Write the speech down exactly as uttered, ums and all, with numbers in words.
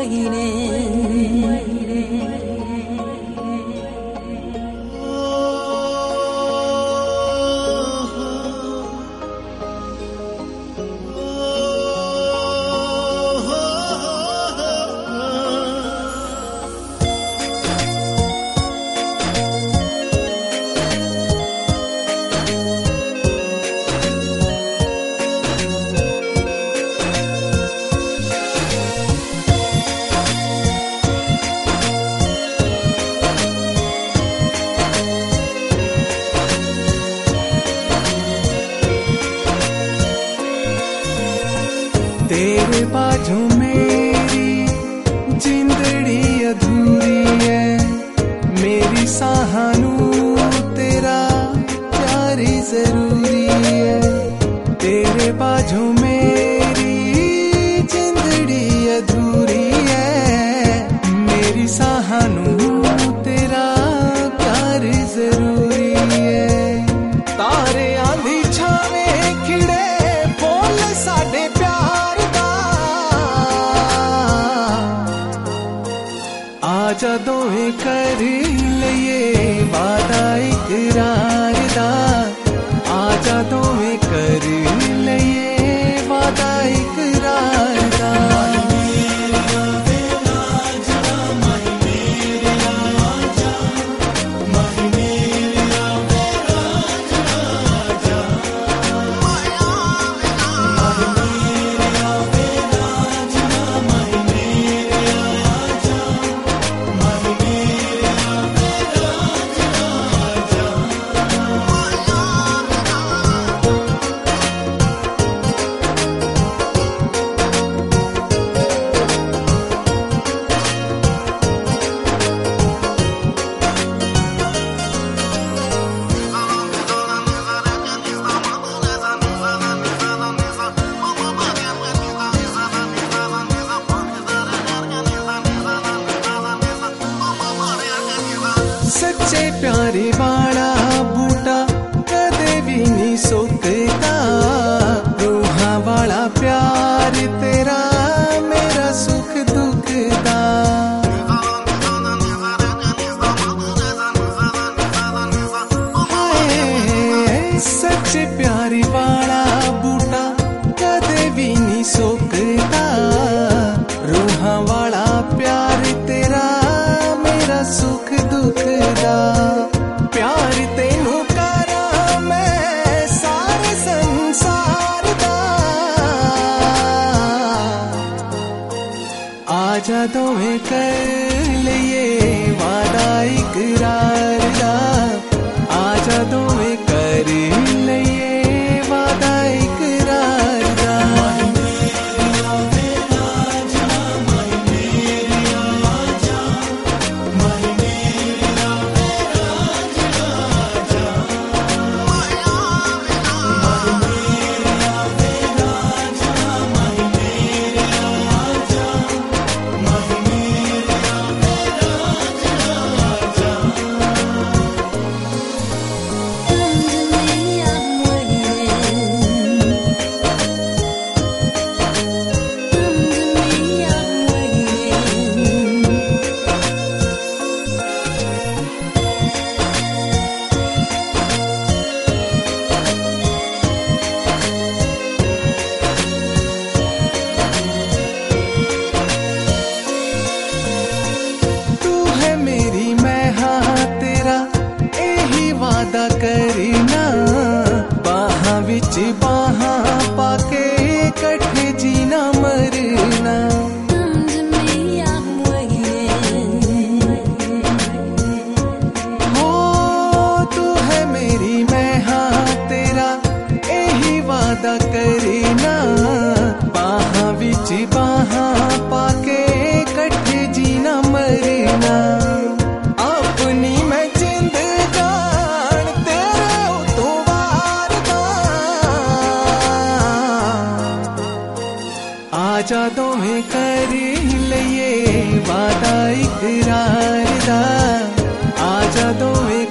महीने तेरे बाजू मेरी जिंदड़ी अधूरी है, मेरी साहनू तेरा प्यार जरूरी है। तेरे बाजू मेरी जिंदड़ी अधूरी है, मेरी साहनू तेरा प्यार जरूरी है। तारे आंधी छावे खिड़े बोल साडे प्यार आजा दोवें कर लइए वादा इकरार दा, आजा दोवें कर लइए वादा इकरार दा। सच्चे प्यारे वाला बूटा कदे भी नहीं सुकता, रूहां वाला प्यार तेरा मेरा सुख दुख दा। सच्चे प्यारे वाला बूटा कदे भी नहीं सुकता, रूहां वाला प्यार तेरा मेरा सुख दुख दा। प्यार तेनू करा मैं सारे संसार दा, आजा दोवें कर लइए वादा इकरार दा, आजा दोवें कर लइए वादा इकरार दा। वादा करना बाहां विच बाहां पाके कट्ठे जीना मरना। हो तू है मेरी मैं हाँ तेरा यही वादा करना, बाहां विच बाहां पाके कट्ठे जीना मरना। अपनी मैं जिंद जान तेरे उतों वार दा, आजा दोवें कर लइए वादा इकरार दा, आजा दोवें